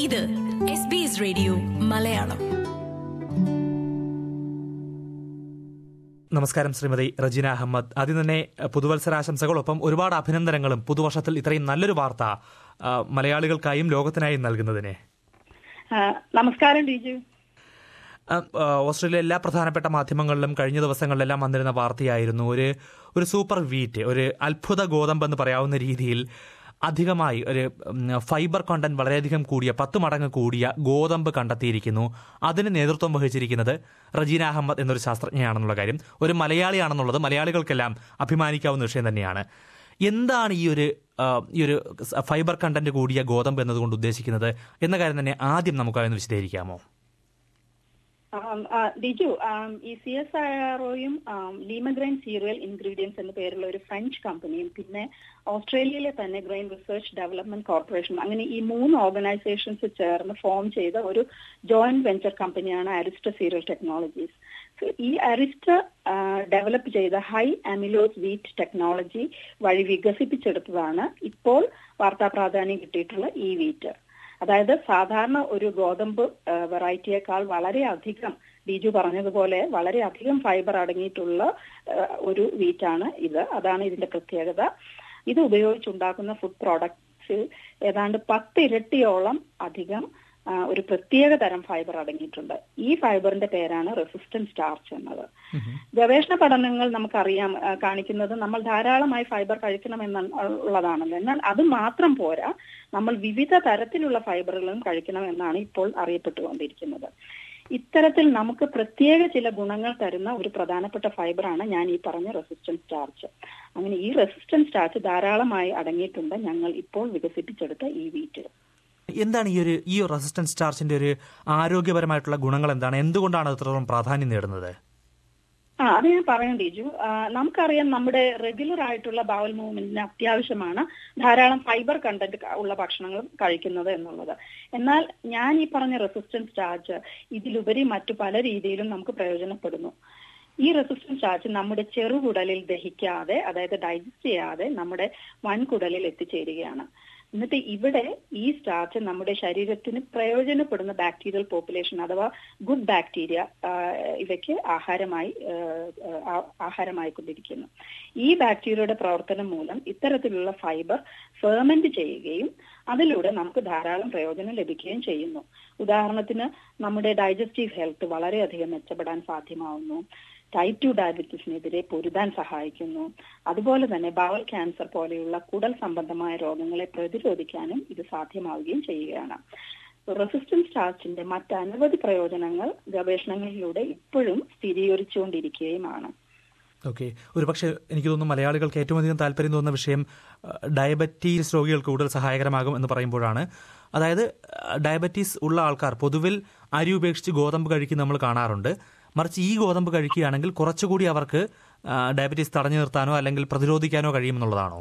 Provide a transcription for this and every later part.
ഇത് SBS radio Malayalam. നമസ്കാരം ശ്രീമതി റജീന അഹമ്മദ്. ആദ്യം തന്നെ പുതുവത്സരാശംസകളൊപ്പം ഒരുപാട് അഭിനന്ദനങ്ങളും പുതുവർഷത്തിൽ ഇത്രയും നല്ലൊരു വാർത്ത മലയാളികൾക്കായും ലോകത്തിനായും നൽകുന്നതിന്. നമസ്കാരം ഡിജു. ഓസ്ട്രേലിയ എല്ലാ പ്രധാനപ്പെട്ട മാധ്യമങ്ങളിലും കഴിഞ്ഞ ദിവസങ്ങളിലെല്ലാം വന്നിരുന്ന വാർത്തയായിരുന്നു ഒരു സൂപ്പർ വീറ്റ്, ഒരു അത്ഭുത ഗോതമ്പ് എന്ന് പറയാവുന്ന രീതിയിൽ അധികമായി ഒരു ഫൈബർ കണ്ടന്റ് വളരെയധികം കൂടിയ 10 മടങ്ങ് കൂടിയ ഗോതമ്പ് കണ്ടെത്തിയിരിക്കുന്നു. അതിന് നേതൃത്വം വഹിച്ചിരിക്കുന്നത് റജീന അഹമ്മദ് എന്നൊരു ശാസ്ത്രജ്ഞയാണെന്നുള്ള കാര്യം, ഒരു മലയാളിയാണെന്നുള്ളത് മലയാളികൾക്കെല്ലാം അഭിമാനിക്കാവുന്ന വിഷയം തന്നെയാണ്. എന്താണ് ഈ ഒരു ഫൈബർ കണ്ടന്റ് കൂടിയ ഗോതമ്പ് എന്നതുകൊണ്ട് ഉദ്ദേശിക്കുന്നത് എന്ന കാര്യം തന്നെ ആദ്യം നമുക്കതൊന്ന് വിശദീകരിക്കാമോ? ഡിജു, ഈ CSIROയും ലീമ ഗ്രെയിൻ സീരിയൽ ഇൻഗ്രീഡിയൻസ് എന്ന പേരുള്ള ഒരു ഫ്രഞ്ച് കമ്പനിയും പിന്നെ ഓസ്ട്രേലിയയിലെ തന്നെ ഗ്രെയിൻ റിസർച്ച് ഡെവലപ്മെന്റ് കോർപ്പറേഷൻ, അങ്ങനെ ഈ 3 ഓർഗനൈസേഷൻസ് ചേർന്ന് ഫോം ചെയ്ത ഒരു ജോയിന്റ് വെഞ്ചർ കമ്പനിയാണ് അരിസ്റ്റ സീരിയൽ ടെക്നോളജീസ്. ഈ അരിസ്റ്റ ഡെവലപ്പ് ചെയ്ത ഹൈ അമിലോസ് വീറ്റ് ടെക്നോളജി വഴി വികസിപ്പിച്ചെടുത്തതാണ് ഇപ്പോൾ വാർത്താ പ്രാധാന്യം കിട്ടിയിട്ടുള്ള ഈ വീറ്റ്. അതായത് സാധാരണ ഒരു ഗോതമ്പ് വെറൈറ്റിയേക്കാൾ വളരെയധികം, ബിജു പറഞ്ഞതുപോലെ വളരെയധികം ഫൈബർ അടങ്ങിയിട്ടുള്ള ഒരു വീറ്റാണ് ഇത്. അതാണ് ഇതിന്റെ പ്രത്യേകത. ഇത് ഉപയോഗിച്ചുണ്ടാക്കുന്ന ഫുഡ് പ്രോഡക്ട്സിൽ ഏതാണ്ട് 10 ഇരട്ടിയോളം അധികം ഒരു പ്രത്യേക തരം ഫൈബർ അടങ്ങിയിട്ടുണ്ട്. ഈ ഫൈബറിന്റെ പേരാണ് റെസിസ്റ്റന്റ് സ്റ്റാർച്ച് എന്നത്. ഗവേഷണ പഠനങ്ങൾ നമുക്കറിയാം കാണിക്കുന്നത് നമ്മൾ ധാരാളമായി ഫൈബർ കഴിക്കണമെന്നുള്ളതാണല്ലോ. എന്നാൽ അത് മാത്രം പോരാ, നമ്മൾ വിവിധ തരത്തിലുള്ള ഫൈബറുകളും കഴിക്കണമെന്നാണ് ഇപ്പോൾ അറിയപ്പെട്ടുകൊണ്ടിരിക്കുന്നത്. ഇത്തരത്തിൽ നമുക്ക് പ്രത്യേക ചില ഗുണങ്ങൾ തരുന്ന ഒരു പ്രധാനപ്പെട്ട ഫൈബറാണ് ഞാൻ ഈ പറഞ്ഞ റെസിസ്റ്റന്റ് സ്റ്റാർച്ച്. അങ്ങനെ ഈ റെസിസ്റ്റന്റ് സ്റ്റാർച്ച് ധാരാളമായി അടങ്ങിയിട്ടുണ്ട് ഞങ്ങൾ ഇപ്പോൾ വികസിപ്പിച്ചെടുത്ത ഈ വീറ്റിൽ. എന്താണ് ഈ റെസിസ്റ്റന്റ് സ്റ്റാർച്ചിന്റെ ഒരു ആരോഗ്യപരമായിട്ടുള്ള ഗുണങ്ങൾ എന്താണ്? എന്തുകൊണ്ടാണ് അത്രത്തോളം പ്രാധാന്യം നേടുന്നത്? അത് ഞാൻ പറയാം ഡിജു. നമുക്കറിയാം നമ്മുടെ റെഗുലർ ആയിട്ടുള്ള ബവൽ മൂവ്മെന്റിന് അത്യാവശ്യമാണ് ധാരാളം ഫൈബർ കണ്ടന്റ് ഉള്ള ഭക്ഷണങ്ങൾ കഴിക്കുന്നത് എന്നുള്ളത്. എന്നാൽ ഞാൻ ഈ പറഞ്ഞ റെസിസ്റ്റന്റ് സ്റ്റാർച്ച് ഇതിലുപരി മറ്റു പല രീതിയിലും നമുക്ക് പ്രയോജനപ്പെടുന്നു. ഈ റെസിസ്റ്റന്റ് സ്റ്റാർച്ച് നമ്മുടെ ചെറുകുടലിൽ ദഹിക്കാതെ, അതായത് ഡൈജസ്റ്റ് ചെയ്യാതെ നമ്മുടെ വൻകുടലിൽ എത്തിച്ചേരുകയാണ്. എന്നിട്ട് ഇവിടെ ഈ സ്റ്റാർച്ച് നമ്മുടെ ശരീരത്തിന് പ്രയോജനപ്പെടുന്ന ബാക്ടീരിയൽ പോപ്പുലേഷൻ അഥവാ ഗുഡ് ബാക്ടീരിയ ഇവയ്ക്ക് ആഹാരമായിക്കൊണ്ടിരിക്കുന്നു. ഈ ബാക്ടീരിയയുടെ പ്രവർത്തനം മൂലം ഇത്തരത്തിലുള്ള ഫൈബർ ഫെർമെന്റ് ചെയ്യുകയും അതിലൂടെ നമുക്ക് ധാരാളം പ്രയോജനം ലഭിക്കുകയും ചെയ്യുന്നു. ഉദാഹരണത്തിന് നമ്മുടെ ഡൈജസ്റ്റീവ് ഹെൽത്ത് വളരെയധികം മെച്ചപ്പെടാൻ സാധ്യമാവുന്നു. ടൈപ്പ് 2 ഡയബറ്റീസിനെതിരെ പൊരുതാൻ സഹായിക്കുന്നു. അതുപോലെ തന്നെ ബവൽ ക്യാൻസർ പോലെയുള്ള കുടൽ സംബന്ധമായ രോഗങ്ങളെ പ്രതിരോധിക്കാനും ഇത് സാധ്യമാവുകയും ചെയ്യുകയാണ്. റെസിസ്റ്റന്റ് സ്റ്റാർച്ചിന്റെ മറ്റനവധി പ്രയോജനങ്ങൾ ഗവേഷണങ്ങളിലൂടെ ഇപ്പോഴും സ്ഥിരീകരിച്ചുകൊണ്ടിരിക്കുകയുമാണ്. ഓക്കെ, ഒരുപക്ഷെ എനിക്ക് തോന്നുന്നു മലയാളികൾക്ക് ഏറ്റവും അധികം താല്പര്യം തോന്നുന്ന വിഷയം ഡയബറ്റീസ് രോഗികൾക്ക് കൂടുതൽ സഹായകരമാകും എന്ന് പറയുമ്പോഴാണ്. അതായത് ഡയബറ്റീസ് ഉള്ള ആൾക്കാർ പൊതുവിൽ അരി ഉപേക്ഷിച്ച് ഗോതമ്പ് കഴിക്കുന്ന നമ്മൾ കാണാറുണ്ട്. മറിച്ച് ഈ ഗോതമ്പ് കഴിക്കുകയാണെങ്കിൽ കുറച്ചുകൂടി അവർക്ക് ഡയബറ്റീസ് തടഞ്ഞു നിർത്താനോ അല്ലെങ്കിൽ പ്രതിരോധിക്കാനോ കഴിയുമെന്നുള്ളതാണോ?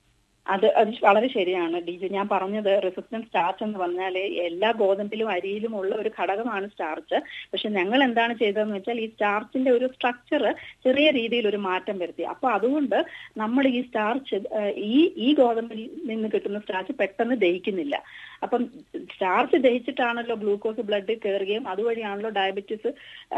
അത് വളരെ ശരിയാണ് ഡിജു. ഞാൻ പറഞ്ഞത് റെസിസ്റ്റന്റ് സ്റ്റാർച്ച് എന്ന് പറഞ്ഞാൽ എല്ലാ ഗോതമ്പിലും അരിയിലും ഉള്ള ഒരു ഘടകമാണ് സ്റ്റാർച്ച്. പക്ഷെ ഞങ്ങൾ എന്താണ് ചെയ്തതെന്ന് വെച്ചാൽ ഈ സ്റ്റാർച്ചിന്റെ ഒരു സ്ട്രക്ചർ ചെറിയ രീതിയിൽ ഒരു മാറ്റം വരുത്തി. അപ്പൊ അതുകൊണ്ട് നമ്മൾ ഈ സ്റ്റാർച്ച് ഈ ഗോതമ്പിൽ നിന്ന് കിട്ടുന്ന സ്റ്റാർച്ച് പെട്ടെന്ന് ദഹിക്കുന്നില്ല. അപ്പം സ്റ്റാർച്ച് ദഹിച്ചിട്ടാണല്ലോ ഗ്ലൂക്കോസ് ബ്ലഡിൽ കയറുകയും അതുവഴിയാണല്ലോ ഡയബറ്റീസ്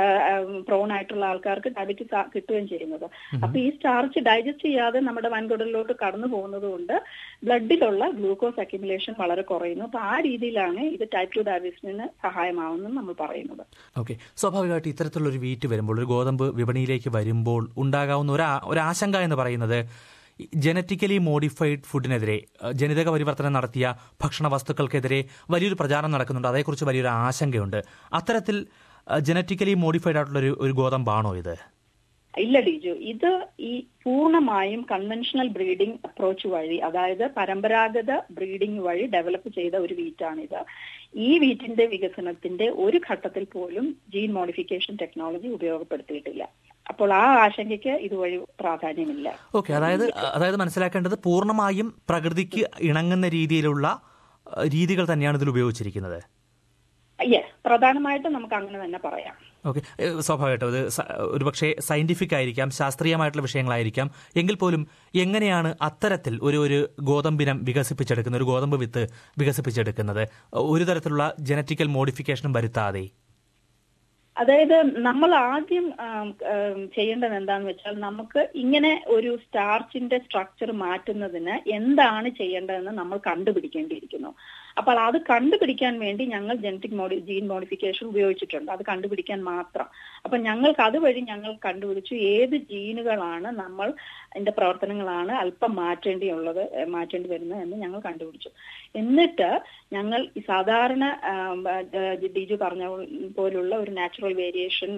പ്രോൺ ആയിട്ടുള്ള ആൾക്കാർക്ക് ഡയബറ്റീസ് കിട്ടുകയും ചെയ്യുന്നത്. അപ്പൊ ഈ സ്റ്റാർച്ച് ഡൈജസ്റ്റ് ചെയ്യാതെ നമ്മുടെ വൻകുടലിലോട്ട് കടന്നു പോകുന്നത് കൊണ്ട് ബ്ലഡിലുള്ള ഗ്ലൂക്കോസ് അക്യുമുലേഷൻ വളരെ കുറയുന്നു. അപ്പൊ ആ രീതിയിലാണ് ഇത് ടൈപ്പ് 2 ഡയബറ്റീസിന് സഹായമാവുമെന്ന് നമ്മൾ പറയുന്നത്. ഓക്കെ, സ്വാഭാവികമായിട്ട് ഇത്തരത്തിലുള്ള ഒരു വീറ്റ് വരുമ്പോൾ, ഒരു ഗോതമ്പ് വിപണിയിലേക്ക് വരുമ്പോൾ ഉണ്ടാകാവുന്ന ഒരു ആശങ്ക എന്ന് പറയുന്നത് ജനറ്റിക്കലി മോഡിഫൈഡ് ഫുഡിനെതിരെ, ജനിതക പരിവർത്തനം നടത്തിയ ഭക്ഷണ വസ്തുക്കൾക്കെതിരെ വലിയൊരു പ്രചാരണം നടക്കുന്നുണ്ട്. അതേക്കുറിച്ച് വലിയൊരു ആശങ്കയുണ്ട്. അത്തരത്തിൽ ജനറ്റിക്കലി മോഡിഫൈഡ് ആയിട്ടുള്ള ഒരു ഗോതമ്പാണോ ഇത്? ഇല്ല ഡിജു, ഇത് ഈ പൂർണ്ണമായും കൺവെൻഷണൽ ബ്രീഡിംഗ് അപ്രോച്ച് വഴി, അതായത് പരമ്പരാഗത ബ്രീഡിംഗ് വഴി ഡെവലപ്പ് ചെയ്ത ഒരു വീറ്റാണിത്. ഈ വീറ്റിന്റെ വികസനത്തിന്റെ ഒരു ഘട്ടത്തിൽ പോലും ജീൻ മോഡിഫിക്കേഷൻ ടെക്നോളജി ഉപയോഗപ്പെടുത്തിയിട്ടില്ല. അപ്പോൾ ആ ആശങ്കയ്ക്ക് ഇതുവഴി പ്രാധാന്യമില്ല. ഓക്കെ, അതായത് മനസ്സിലാക്കേണ്ടത് പൂർണ്ണമായും പ്രകൃതിക്ക് ഇണങ്ങുന്ന രീതിയിലുള്ള രീതികൾ തന്നെയാണ് ഇതിൽ ഉപയോഗിച്ചിരിക്കുന്നത്. പ്രധാനമായിട്ടും നമുക്ക് അങ്ങനെ തന്നെ പറയാം. ഓക്കെ, സ്വാഭാവികമായിട്ടും അത് ഒരുപക്ഷെ സയന്റിഫിക് ആയിരിക്കാം, ശാസ്ത്രീയമായിട്ടുള്ള വിഷയങ്ങളായിരിക്കാം. എങ്കിൽ പോലും എങ്ങനെയാണ് അത്തരത്തിൽ ഒരു ഗോതമ്പിനം വികസിപ്പിച്ചെടുക്കുന്നത്, ഒരു ഗോതമ്പ് വിത്ത് വികസിപ്പിച്ചെടുക്കുന്നത് ഒരു തരത്തിലുള്ള ജനറ്റിക്കൽ മോഡിഫിക്കേഷനും വരുത്താതെ? അതായത് നമ്മൾ ആദ്യം ചെയ്യേണ്ടത് എന്താണെന്ന് വെച്ചാൽ, നമുക്ക് ഇങ്ങനെ ഒരു സ്റ്റാർച്ചിന്റെ സ്ട്രക്ചർ മാറ്റുന്നതിന് എന്താണ് ചെയ്യേണ്ടതെന്ന് നമ്മൾ കണ്ടുപിടിക്കേണ്ടിയിരിക്കുന്നു. അപ്പോൾ അത് കണ്ടുപിടിക്കാൻ വേണ്ടി ഞങ്ങൾ ജീൻ മോഡിഫിക്കേഷൻ ഉപയോഗിച്ചിട്ടുണ്ട്, അത് കണ്ടുപിടിക്കാൻ മാത്രം. അപ്പൊ ഞങ്ങൾക്ക് അതുവഴി ഞങ്ങൾ കണ്ടുപിടിച്ചു ഏത് ജീനുകളാണ് നമ്മൾ അതിന്റെ പ്രവർത്തനങ്ങളാണ് അല്പം മാറ്റേണ്ടി വരുന്നത് എന്ന് ഞങ്ങൾ കണ്ടുപിടിച്ചു. എന്നിട്ട് ഞങ്ങൾ ഈ സാധാരണ ഡിജു പറഞ്ഞ പോലുള്ള ഒരു നാച്ചുറൽ വേരിയേഷൻ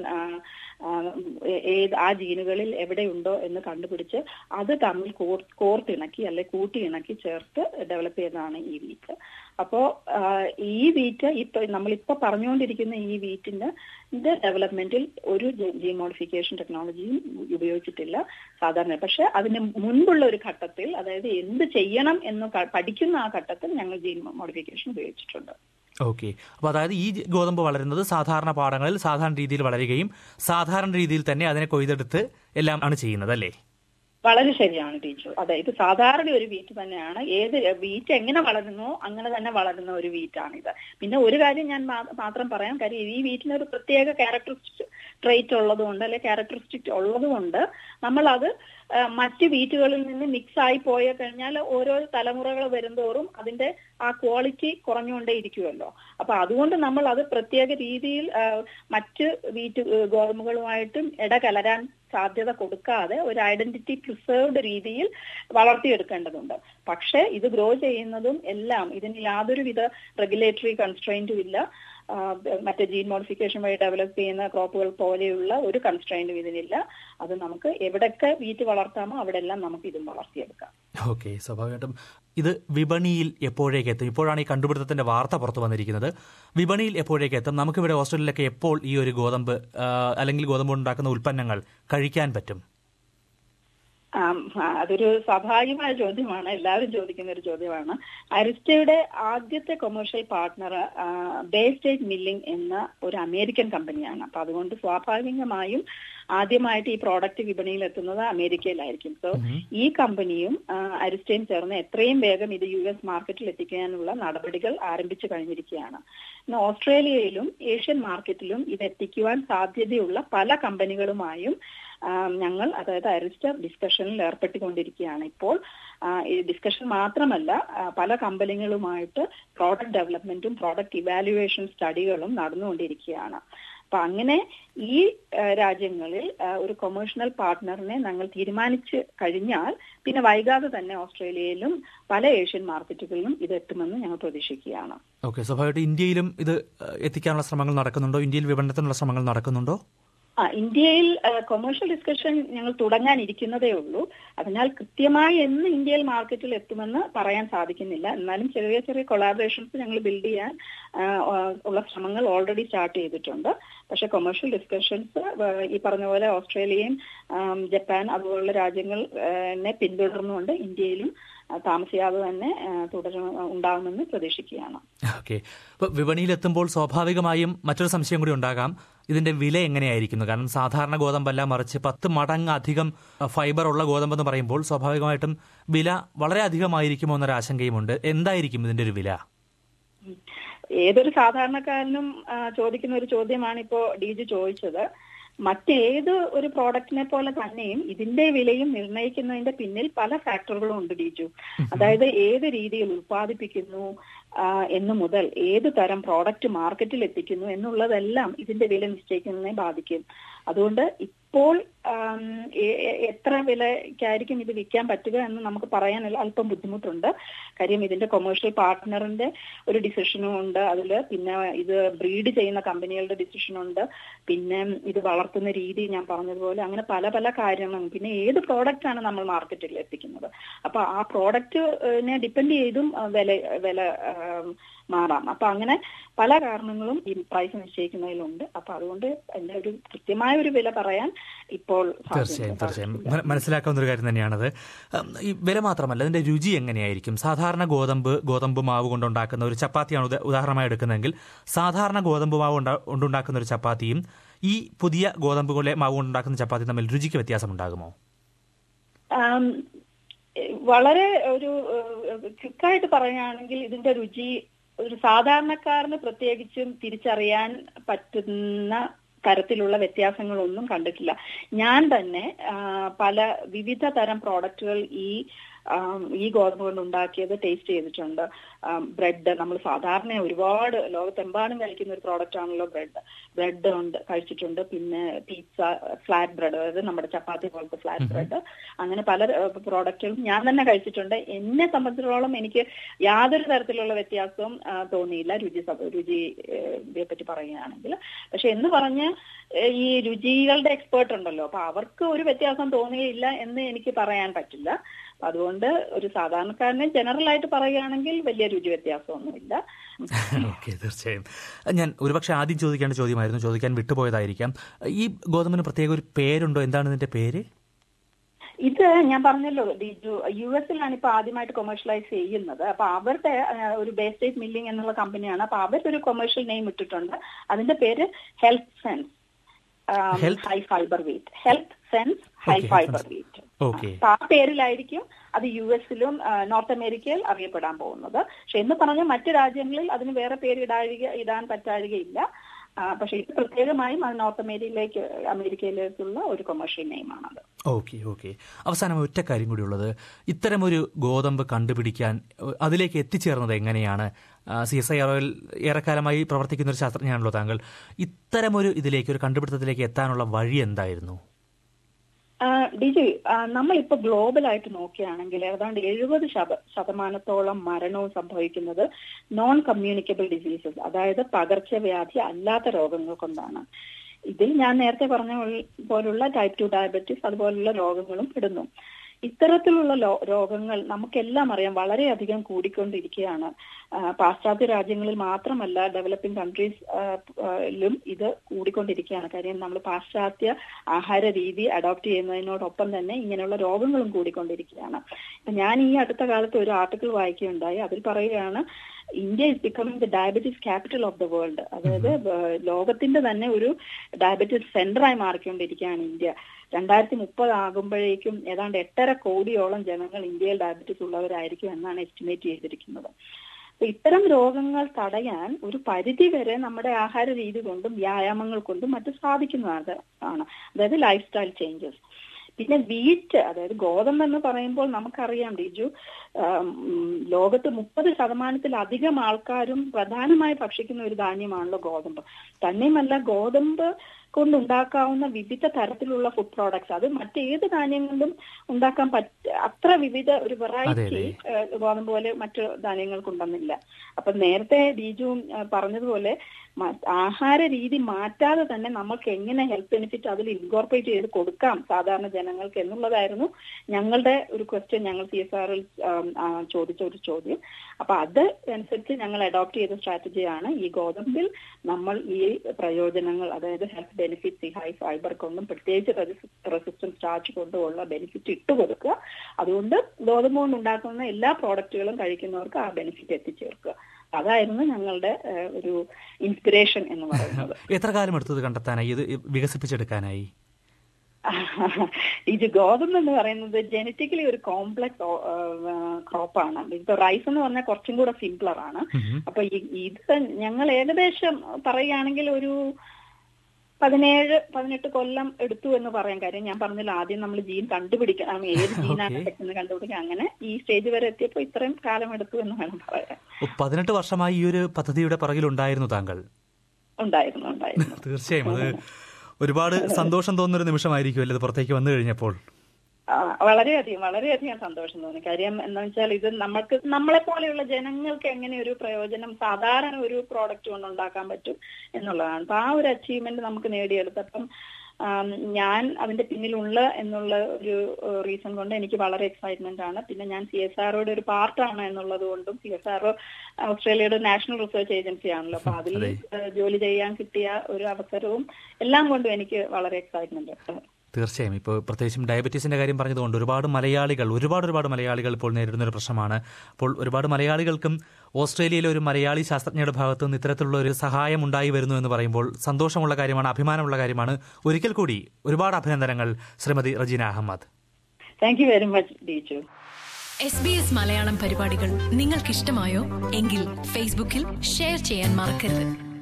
ആ ജീനുകളിൽ എവിടെയുണ്ടോ എന്ന് കണ്ടുപിടിച്ച് അത് തമ്മിൽ കോർത്തിണക്കി അല്ലെ കൂട്ടിയിണക്കി ചേർത്ത് ഡെവലപ്പ് ചെയ്തതാണ് ഈ വീറ്റ്. അപ്പോ ഈ വീറ്റ് നമ്മളിപ്പോ പറഞ്ഞുകൊണ്ടിരിക്കുന്ന ഈ വീറ്റിന്റെ ഡെവലപ്മെന്റിൽ ഒരു ജീൻ മോഡിഫിക്കേഷൻ ടെക്നോളജിയും ഉപയോഗിച്ചിട്ടില്ല സാധാരണ. പക്ഷെ അതിന് മുൻപുള്ള ഒരു ഘട്ടത്തിൽ, അതായത് എന്ത് ചെയ്യണം എന്ന് പഠിക്കുന്ന ആ ഘട്ടത്തിൽ ഞങ്ങൾ ജീൻ മോഡിഫിക്കേഷൻ ഉപയോഗിച്ചിട്ടുണ്ട്. ഓക്കെ, അപ്പോൾ അതായത് ഈ ഗോതമ്പ് വളരുന്നത് സാധാരണ പാടങ്ങളിൽ സാധാരണ രീതിയിൽ വളരുകയും സാധാരണ രീതിയിൽ തന്നെ അതിനെ കൊയ്തെടുത്ത് എല്ലാം ആണ് ചെയ്യുന്നത് അല്ലേ? വളരെ ശരിയാണ് ടീച്ചർ. അതെ, ഇത് സാധാരണ ഒരു വീറ്റ് തന്നെയാണ്. ഏത് വീറ്റ് എങ്ങനെ വളരുന്നോ അങ്ങനെ തന്നെ വളരുന്ന ഒരു വീറ്റാണിത്. പിന്നെ ഒരു കാര്യം ഞാൻ മാത്രം പറയാം, കാര്യം ഈ വീറ്റിന് ഒരു പ്രത്യേക ക്യാരക്ടറിസ്റ്റിക് ട്രേറ്റ് ഉള്ളതുകൊണ്ട്, അല്ലെ ക്യാരക്ടറിസ്റ്റിക് ഉള്ളതുകൊണ്ട് നമ്മളത് മറ്റ് വീറ്റുകളിൽ നിന്ന് മിക്സ് ആയി പോയ കഴിഞ്ഞാൽ ഓരോ തലമുറകൾ വരുന്തോറും അതിന്റെ ആ ക്വാളിറ്റി കുറഞ്ഞുകൊണ്ടേ ഇരിക്കുമല്ലോ. അപ്പൊ അതുകൊണ്ട് നമ്മൾ അത് പ്രത്യേക രീതിയിൽ മറ്റ് ഗോതമ്പുകളുമായിട്ടും ഇടകലരാൻ സാധ്യത കൊടുക്കാതെ ഒരു ഐഡന്റിറ്റി പ്രിസർവ്ഡ് രീതിയിൽ വളർത്തിയെടുക്കേണ്ടതുണ്ട്. പക്ഷെ ഇത് ഗ്രോ ചെയ്യുന്നതും എല്ലാം ഇതിന് യാതൊരുവിധ റെഗുലേറ്ററി കൺസ്ട്രെയിന്റും ഇല്ല. മറ്റേ ജീൻ മോഡിഫിക്കേഷൻ വഴി ഡെവലപ്പ് ചെയ്യുന്ന ക്രോപ്പുകൾ പോലെയുള്ള ഒരു കൺസ്ട്രെയിന്റും ഇതിനില്ല. അത് നമുക്ക് എവിടെയൊക്കെ വീറ്റ് വളർത്താമോ അവിടെ എല്ലാം നമുക്ക് ഇതും വളർത്തിയെടുക്കാം. ഓക്കെ, സ്വാഭാവികമായിട്ടും ഇത് വിപണിയിൽ എപ്പോഴേക്ക് എത്തും? ഇപ്പോഴാണ് ഈ കണ്ടുപിടുത്തത്തിന്റെ വാർത്ത പുറത്തു വന്നിരിക്കുന്നത്. വിപണിയിൽ എപ്പോഴേക്ക് എത്തും? നമുക്കിവിടെ ഓസ്ട്രേലിയയിലൊക്കെ എപ്പോൾ ഈ ഒരു ഗോതമ്പ് അല്ലെങ്കിൽ ഗോതമ്പ് ഉണ്ടാക്കുന്ന ഉൽപ്പന്നങ്ങൾ കഴിക്കാൻ പറ്റും? അതൊരു സ്വാഭാവികമായ ചോദ്യമാണ്, എല്ലാവരും ചോദിക്കുന്ന ഒരു ചോദ്യമാണ്. അരിസ്റ്റയുടെ ആദ്യത്തെ commercial partner Bay State milling എന്ന ഒരു അമേരിക്കൻ കമ്പനിയാണ്. അപ്പൊ അതുകൊണ്ട് സ്വാഭാവികമായും ആദ്യമായിട്ട് ഈ പ്രോഡക്റ്റ് വിപണിയിൽ എത്തുന്നത് അമേരിക്കയിലായിരിക്കും. സോ ഈ കമ്പനിയും അരിസ്റ്റയും ചേർന്ന് എത്രയും വേഗം ഇത് US മാർക്കറ്റിൽ എത്തിക്കാനുള്ള നടപടികൾ ആരംഭിച്ചു കഴിഞ്ഞിരിക്കുകയാണ്. ഇന്ന് ഓസ്ട്രേലിയയിലും ഏഷ്യൻ മാർക്കറ്റിലും ഇത് എത്തിക്കുവാൻ സാധ്യതയുള്ള പല കമ്പനികളുമായും ഞങ്ങൾ, അതായത് അരിസ്റ്റ, ഡിസ്കഷനിൽ ഏർപ്പെട്ടുകൊണ്ടിരിക്കുകയാണ്. ഇപ്പോൾ ഈ ഡിസ്കഷൻ മാത്രമല്ല, പല കമ്പനികളുമായിട്ട് പ്രോഡക്റ്റ് ഡെവലപ്മെന്റും പ്രോഡക്റ്റ് ഇവാലുവേഷൻ സ്റ്റഡികളും നടന്നുകൊണ്ടിരിക്കുകയാണ്. അപ്പൊ അങ്ങനെ ഈ രാജ്യങ്ങളിൽ ഒരു കൊമേഴ്ഷ്യൽ പാർട്ട്ണറിനെ ഞങ്ങൾ തീരുമാനിച്ചു കഴിഞ്ഞാൽ പിന്നെ വൈകാതെ തന്നെ ഓസ്ട്രേലിയയിലും പല ഏഷ്യൻ മാർക്കറ്റുകളിലും ഇത് എത്തുമെന്ന് ഞങ്ങൾ പ്രതീക്ഷിക്കുകയാണ്. ഓക്കെ, സ്വാഭാവികമായിട്ട് ഇന്ത്യയിലും ഇത് എത്തിക്കാനുള്ള ശ്രമങ്ങൾ നടക്കുന്നുണ്ടോ? ഇന്ത്യയിൽ വിപണനത്തിനുള്ള ശ്രമങ്ങൾ നടക്കുന്നുണ്ടോ? ഇന്ത്യയിൽ കൊമേഴ്ഷ്യൽ ഡിസ്കഷൻ ഞങ്ങൾ തുടങ്ങാനിരിക്കുന്നതേ ഉള്ളൂ. അതിനാൽ കൃത്യമായി എന്ന് ഇന്ത്യയിൽ മാർക്കറ്റിൽ എത്തുമെന്ന് പറയാൻ സാധിക്കുന്നില്ല. എന്നാലും ചെറിയ ചെറിയ കൊളാബറേഷൻസ് ഞങ്ങൾ ബിൽഡ് ചെയ്യാൻ ഉള്ള ശ്രമങ്ങൾ ഓൾറെഡി സ്റ്റാർട്ട് ചെയ്തിട്ടുണ്ട്. പക്ഷെ കൊമേഴ്ഷ്യൽ ഡിസ്കഷൻസ് ഈ പറഞ്ഞ പോലെ ഓസ്ട്രേലിയയും ജപ്പാൻ അതുപോലുള്ള രാജ്യങ്ങളെ പിന്തുടർന്നുകൊണ്ട് ഇന്ത്യയിലും താമസിയാതെ തന്നെ ഉണ്ടാകുമെന്ന് പ്രതീക്ഷിക്കുകയാണ്. ഓക്കെ, അപ്പോൾ വിപണിയിലെത്തുമ്പോൾ സ്വാഭാവികമായും മറ്റൊരു സംശയം കൂടി ഉണ്ടാകാം, ഇതിന്റെ വില എങ്ങനെയായിരിക്കുന്നു? കാരണം സാധാരണ ഗോതമ്പല്ല, മറിച്ച് 10 മടങ്ങ് അധികം ഫൈബർ ഉള്ള ഗോതമ്പെന്ന് പറയുമ്പോൾ സ്വാഭാവികമായിട്ടും വില വളരെ അധികമായിരിക്കുമോ എന്നൊരു ആശങ്കയുമുണ്ട്. എന്തായിരിക്കും ഇതിന്റെ ഒരു വില? ഏതൊരു സാധാരണക്കാരനും ചോദിക്കുന്ന ഒരു ചോദ്യമാണ് ഇപ്പോ ഡിജി ചോദിച്ചത്. മറ്റേത് ഒരു പ്രോഡക്റ്റിനെ പോലെ തന്നെയും ഇതിന്റെ വിലയും നിർണ്ണയിക്കുന്നതിന്റെ പിന്നിൽ പല ഫാക്ടറുകളും ഉണ്ട് ഡിജു. അതായത് ഏത് രീതിയിൽ ഉൽപ്പാദിപ്പിക്കുന്നു എന്ന് മുതൽ ഏത് തരം പ്രോഡക്റ്റ് മാർക്കറ്റിൽ എത്തിക്കുന്നു എന്നുള്ളതെല്ലാം ഇതിന്റെ വില നിശ്ചയിക്കുന്നതിനെ ബാധിക്കും. അതുകൊണ്ട് ഇപ്പോൾ എത്ര വിലയ്ക്കായിരിക്കും ഇത് വിൽക്കാൻ പറ്റുക എന്ന് നമുക്ക് പറയാൻ അല്പം ബുദ്ധിമുട്ടുണ്ട്. കാര്യം ഇതിന്റെ കൊമേഴ്ഷ്യൽ പാർട്ട്ണറിന്റെ ഒരു ഡിസിഷനും ഉണ്ട് അതിൽ. പിന്നെ ഇത് ബ്രീഡ് ചെയ്യുന്ന കമ്പനികളുടെ ഡിസിഷനുണ്ട്. പിന്നെ ഇത് വളർത്തുന്ന രീതി ഞാൻ പറഞ്ഞതുപോലെ അങ്ങനെ പല പല കാര്യങ്ങളും. പിന്നെ ഏത് പ്രോഡക്റ്റ് ആണ് നമ്മൾ മാർക്കറ്റിൽ എത്തിക്കുന്നത്, അപ്പൊ ആ പ്രോഡക്റ്റിനെ ഡിപ്പെൻഡ് ചെയ്തും വില മാറാം. അപ്പൊ അങ്ങനെ പല കാരണങ്ങളും ഈ പ്രൈസ് നിശ്ചയിക്കുന്നതിലുണ്ട്. അപ്പൊ അതുകൊണ്ട് അതിന്റെ ഒരു കൃത്യമായ ഒരു വില പറയാൻ ഇപ്പോൾ തീർച്ചയായും മനസ്സിലാക്കാവുന്ന ഒരു കാര്യം തന്നെയാണത്. ഈ വില മാത്രമല്ല, അതിന്റെ രുചി എങ്ങനെയായിരിക്കും? സാധാരണ ഗോതമ്പ് മാവ് കൊണ്ടുണ്ടാക്കുന്ന ഒരു ചപ്പാത്തിയാണ് ഉദാഹരണമായി എടുക്കുന്നതെങ്കിൽ, സാധാരണ ഗോതമ്പ് മാവ് കൊണ്ടുണ്ടാക്കുന്ന ഒരു ചപ്പാത്തിയും ഈ പുതിയ ഗോതമ്പ് മാവ് കൊണ്ടുണ്ടാക്കുന്ന ചപ്പാത്തി തമ്മിൽ രുചിക്ക് വ്യത്യാസം ഉണ്ടാകുമോ? വളരെ ഒരു ക്വിക്കായിട്ട് പറയുകയാണെങ്കിൽ ഇതിന്റെ രുചി ഒരു സാധാരണക്കാരന് പ്രത്യേകിച്ചും തിരിച്ചറിയാൻ പറ്റുന്ന തരത്തിലുള്ള വ്യത്യാസങ്ങളൊന്നും കണ്ടിട്ടില്ല. ഞാൻ തന്നെ പല വിവിധ തരം പ്രോഡക്റ്റുകൾ ഈ ഗോതമ്പ് കൊണ്ട് ഉണ്ടാക്കിയത് ടേസ്റ്റ് ചെയ്തിട്ടുണ്ട്. ബ്രെഡ്, നമ്മൾ സാധാരണ ഒരുപാട് ലോകത്തെമ്പാടും കഴിക്കുന്ന ഒരു പ്രോഡക്റ്റ് ആണല്ലോ ബ്രെഡ് ഉണ്ട് കഴിച്ചിട്ടുണ്ട്. പിന്നെ പിസ്സ, ഫ്ലാറ്റ് ബ്രെഡ്, അതായത് നമ്മുടെ ചപ്പാത്തി പോലത്തെ ഫ്ലാറ്റ് ബ്രെഡ്, അങ്ങനെ പല പ്രോഡക്റ്റുകളും ഞാൻ തന്നെ കഴിച്ചിട്ടുണ്ട്. എന്നെ സംബന്ധിച്ചിടത്തോളം എനിക്ക് യാതൊരു തരത്തിലുള്ള വ്യത്യാസവും തോന്നിയില്ല രുചിയെ പറ്റി പറയുകയാണെങ്കിൽ. പക്ഷെ എന്ന് പറഞ്ഞ് ഈ രുചികളുടെ എക്സ്പേർട്ട് ഉണ്ടല്ലോ, അപ്പൊ അവർക്ക് ഒരു വ്യത്യാസം തോന്നിയില്ല എന്ന് എനിക്ക് പറയാൻ പറ്റില്ല. അതുകൊണ്ട് ഒരു സാധാരണക്കാരനെ ജനറൽ ആയിട്ട് പറയുകയാണെങ്കിൽ വലിയ രുചി വ്യത്യാസമൊന്നുമില്ല. ഓക്കെ, തീർച്ചയായും. ഞാൻ ഒരുപക്ഷെ ആദ്യം ചോദിക്കേണ്ട ചോദ്യമായിരുന്നു, ചോദിക്കാൻ വിട്ടുപോയതായിരിക്കാം. ഈ ഗോതമ്പിന് പ്രത്യേക ഒരു പേരുണ്ടോ? എന്താണ് ഇതിന്റെ പേര്? ഇത് ഞാൻ പറഞ്ഞല്ലോ, US-ലാണ് ഇപ്പൊ ആദ്യമായിട്ട് കൊമേഴ്ഷ്യലൈസ് ചെയ്യുന്നത്. അപ്പൊ അവരുടെ ഒരു ബേ സ്റ്റേറ്റ് മില്ലിംഗ് എന്നുള്ള കമ്പനിയാണ്. അപ്പൊ അവരൊരു കൊമേഴ്ഷ്യൽ നെയിം ഇട്ടിട്ടുണ്ട്. അതിന്റെ പേര് Health Sense high fibre wheat. Health Sense high fibre wheat. അപ്പൊ ആ പേരിലായിരിക്കും അത് US-ലും നോർത്ത് അമേരിക്കയിൽ അറിയപ്പെടാൻ പോകുന്നത്. പക്ഷെ എന്ന് പറഞ്ഞാൽ മറ്റു രാജ്യങ്ങളിൽ അതിന് വേറെ പേര് ഇടാൻ പറ്റാഴികയില്ല. പക്ഷെ ഇത് പ്രത്യേകമായും അത് നോർത്ത് അമേരിക്കയിലേക്കുള്ള ഒരു കൊമേഴ്ഷ്യൽ നെയിമാണത്. ഓക്കെ. അവസാനം ഒറ്റ കാര്യം കൂടി ഉള്ളത്, ഇത്തരമൊരു ഗോതമ്പ് കണ്ടുപിടിക്കാൻ അതിലേക്ക് എത്തിച്ചേർന്നത് എങ്ങനെയാണ്? CSIROയിൽ ഏറെക്കാലമായി പ്രവർത്തിക്കുന്ന ഒരു ശാസ്ത്രജ്ഞനാണല്ലോ താങ്കൾ. ഇത്തരമൊരു ഒരു കണ്ടുപിടുത്തത്തിലേക്ക് എത്താനുള്ള വഴി എന്തായിരുന്നു? ഡിജി, നമ്മളിപ്പോ ഗ്ലോബലായിട്ട് നോക്കുകയാണെങ്കിൽ ഏതാണ്ട് 70% മരണവും സംഭവിക്കുന്നത് നോൺ കമ്മ്യൂണിക്കബിൾ ഡിസീസസ്, അതായത് പകർച്ചവ്യാധി അല്ലാത്ത രോഗങ്ങൾ കൊണ്ടാണ്. ഇതിൽ ഞാൻ നേരത്തെ പറഞ്ഞ പോലുള്ള ടൈപ്പ് 2 ഡയബറ്റീസ് അതുപോലുള്ള രോഗങ്ങളും പെടുന്നു. ഇത്തരത്തിലുള്ള രോഗങ്ങൾ നമുക്കെല്ലാം അറിയാം വളരെയധികം കൂടിക്കൊണ്ടിരിക്കുകയാണ്. പാശ്ചാത്യ രാജ്യങ്ങളിൽ മാത്രമല്ല, ഡെവലപ്പിംഗ് കൺട്രീസിലും ഇത് കൂടിക്കൊണ്ടിരിക്കുകയാണ്. കാര്യം നമ്മൾ പാശ്ചാത്യ ആഹാര രീതി അഡോപ്റ്റ് ചെയ്യുന്നതിനോടൊപ്പം തന്നെ ഇങ്ങനെയുള്ള രോഗങ്ങളും കൂടിക്കൊണ്ടിരിക്കുകയാണ്. ഞാൻ ഈ അടുത്ത കാലത്ത് ഒരു ആർട്ടിക്കിൾ വായിക്കുകയുണ്ടായി. അതിൽ പറയുകയാണ്, India is becoming the diabetes capital of the world. അതായത് ലോകത്തിന്റെ തന്നെ ഒരു ഡയബറ്റീസ് സെന്ററായി മാറിക്കൊണ്ടിരിക്കുകയാണ് ഇന്ത്യ. 2030 ആകുമ്പോഴേക്കും ഏതാണ്ട് 8.5 കോടിയോളം ജനങ്ങൾ ഇന്ത്യയിൽ ഡയബറ്റീസ് ഉള്ളവരായിരിക്കും എന്നാണ് എസ്റ്റിമേറ്റ് ചെയ്തിരിക്കുന്നത്. ഇത്തരം രോഗങ്ങൾ തടയാൻ ഒരു പരിധി വരെ നമ്മുടെ ആഹാര രീതി കൊണ്ടും വ്യായാമങ്ങൾ കൊണ്ടും മറ്റും സാധിക്കുന്നതാണ്. അതായത് ലൈഫ് സ്റ്റൈൽ ചേഞ്ചസ്. പിന്നെ വീറ്റ്, അതായത് ഗോതമ്പ് എന്ന് പറയുമ്പോൾ നമുക്കറിയാം ഡിജു, ലോകത്ത് 30% ആൾക്കാരും പ്രധാനമായി ഭക്ഷിക്കുന്ന ഒരു ധാന്യമാണല്ലോ ഗോതമ്പ്. തന്നെയുമല്ല, ഗോതമ്പ് കൊണ്ടുണ്ടാക്കാവുന്ന വിവിധ തരത്തിലുള്ള ഫുഡ് പ്രോഡക്ട്സ് അത് മറ്റേത് ധാന്യങ്ങളിലും ഉണ്ടാക്കാൻ അത്ര വിവിധ ഒരു വെറൈറ്റി ഗോതമ്പ് പോലെ മറ്റു ധാന്യങ്ങൾക്കുണ്ടെന്നില്ല. അപ്പൊ നേരത്തെ ബീജുവും പറഞ്ഞതുപോലെ ആഹാര രീതി മാറ്റാതെ തന്നെ നമുക്ക് എങ്ങനെ ഹെൽത്ത് ബെനിഫിറ്റ് അതിൽ ഇൻകോർപ്പറേറ്റ് ചെയ്ത് കൊടുക്കാം സാധാരണ ജനങ്ങൾക്ക് എന്നുള്ളതായിരുന്നു ഞങ്ങളുടെ ഒരു ക്വസ്റ്റ്യൻ, ഞങ്ങൾ CSRൽ ചോദിച്ച ഒരു ചോദ്യം. അപ്പൊ അത് അനുസരിച്ച് ഞങ്ങൾ അഡോപ്റ്റ് ചെയ്ത സ്ട്രാറ്റജിയാണ് ഈ ഗോതമ്പിൽ നമ്മൾ ഈ പ്രയോജനങ്ങൾ, അതായത് ഹെൽത്ത് ബെനിഫിറ്റ്സ്, ഈ ഹൈ ഫൈബർ കൊണ്ടും പ്രത്യേകിച്ച് റെസിസ്റ്റൻസ് സ്റ്റാർച്ച് കൊണ്ടുമുള്ള ബെനിഫിറ്റ് ഇട്ടുകൊടുക്കുക. അതുകൊണ്ട് ഗോതമ്പ് കൊണ്ട് ഉണ്ടാക്കുന്ന എല്ലാ പ്രോഡക്റ്റുകളും കഴിക്കുന്നവർക്ക് ആ ബെനിഫിറ്റ് എത്തിച്ചേർക്കുക. അതായിരുന്നു ഞങ്ങളുടെ ഒരു ഇൻസ്പിറേഷൻ എന്ന് പറയുന്നത്. എത്ര കാലം എടുത്തത് കണ്ടെത്താനായി, ഇത് വികസിപ്പിച്ചെടുക്കാനായി? ഇത് ഗോതമ്പ് എന്ന് പറയുന്നത് ജനറ്റിക്കലി ഒരു കോംപ്ലക്സ് ക്രോപ്പാണ്. ഇപ്പൊ റൈസ് എന്ന് പറഞ്ഞാൽ കുറച്ചും കൂടെ സിംപ്ലർ ആണ്. അപ്പൊ ഇത് ഞങ്ങൾ ഏകദേശം പറയുകയാണെങ്കിൽ ഒരു 17-18 കൊല്ലം എടുത്തു എന്ന് പറയാൻ. കാര്യം ഞാൻ പറഞ്ഞില്ല, ആദ്യം നമ്മൾ ജീൻ കണ്ടുപിടിക്കണം, ഏത് ജീനാണ് പെട്ടെന്ന് കണ്ടുപിടിക്കുക. അങ്ങനെ ഈ സ്റ്റേജ് വരെ എത്തിയപ്പോൾ ഇത്രയും കാലം എടുത്തു എന്ന് വേണം പറയാൻ. 18 വർഷമായി ഈ ഒരു പദ്ധതിയുടെ പുറകിലുണ്ടായിരുന്നു താങ്കൾ? ഉണ്ടായിരുന്നു. തീർച്ചയായും അത് ഒരുപാട് സന്തോഷം തോന്നുന്നൊരു നിമിഷമായിരിക്കുമല്ലോ ഇത് പുറത്തേക്ക് വന്നു കഴിഞ്ഞപ്പോൾ? വളരെയധികം സന്തോഷം തോന്നി. കാര്യം എന്താ വെച്ചാൽ ഇത് നമ്മളെ പോലെയുള്ള ജനങ്ങൾക്ക് എങ്ങനെ ഒരു പ്രയോജനം സാധാരണ ഒരു പ്രോഡക്റ്റ് കൊണ്ട് ഉണ്ടാക്കാൻ പറ്റും എന്നുള്ളതാണ്. അപ്പൊ ആ ഒരു അച്ചീവ്മെന്റ് നമുക്ക് നേടിയെടുത്തപ്പം ഞാൻ അതിന്റെ പിന്നിലുള്ള എന്നുള്ള ഒരു റീസൺ കൊണ്ട് എനിക്ക് വളരെ എക്സൈറ്റ്മെന്റ് ആണ്. പിന്നെ ഞാൻ CSROയുടെ ഒരു പാർട്ടാണ് എന്നുള്ളത് കൊണ്ടും, CSRO ഓസ്ട്രേലിയയുടെ നാഷണൽ റിസർച്ച് ഏജൻസി ആണല്ലോ, അപ്പൊ അതിൽ ജോലി ചെയ്യാൻ കിട്ടിയ ഒരു അവസരവും എല്ലാം കൊണ്ടും എനിക്ക് വളരെ എക്സൈറ്റ്മെന്റ് ഉണ്ട്. തീർച്ചയായും. ഇപ്പോൾ പ്രത്യേകിച്ചും ഡയബറ്റീസിന്റെ കാര്യം പറഞ്ഞതുകൊണ്ട് ഒരുപാട് മലയാളികൾ ഇപ്പോൾ നേരിടുന്ന ഒരു പ്രശ്നമാണ്. അപ്പോൾ ഒരുപാട് മലയാളികൾക്കും ഓസ്ട്രേലിയയിലെ ഒരു മലയാളി ശാസ്ത്രജ്ഞയുടെ ഭാഗത്തു നിന്ന് ഇത്തരത്തിലുള്ള ഒരു സഹായം ഉണ്ടായി വരുന്നു എന്ന് പറയുമ്പോൾ സന്തോഷമുള്ള കാര്യമാണ്, അഭിമാനമുള്ള കാര്യമാണ്. ഒരിക്കൽ കൂടി ഒരുപാട് അഭിനന്ദനങ്ങൾ Shrimati Rajeena Ahammed. Thank you very much teacher. SBS Malayalam പരിപാടികൾ നിങ്ങൾക്കിഷ്ടമായോ? എങ്കിൽ ഫേസ്ബുക്കിൽ ഷെയർ ചെയ്യാൻ മറക്കരുത്.